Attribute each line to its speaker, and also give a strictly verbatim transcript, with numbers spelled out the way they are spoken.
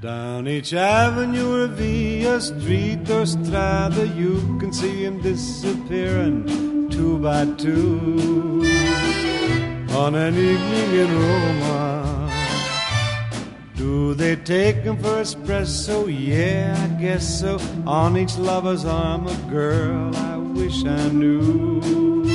Speaker 1: Down each avenue or via street or strada, you can see him disappearing two by two. On an evening in Roma, do they take him for espresso? Yeah, I guess so. On each lover's arm, a girl I wish I knew.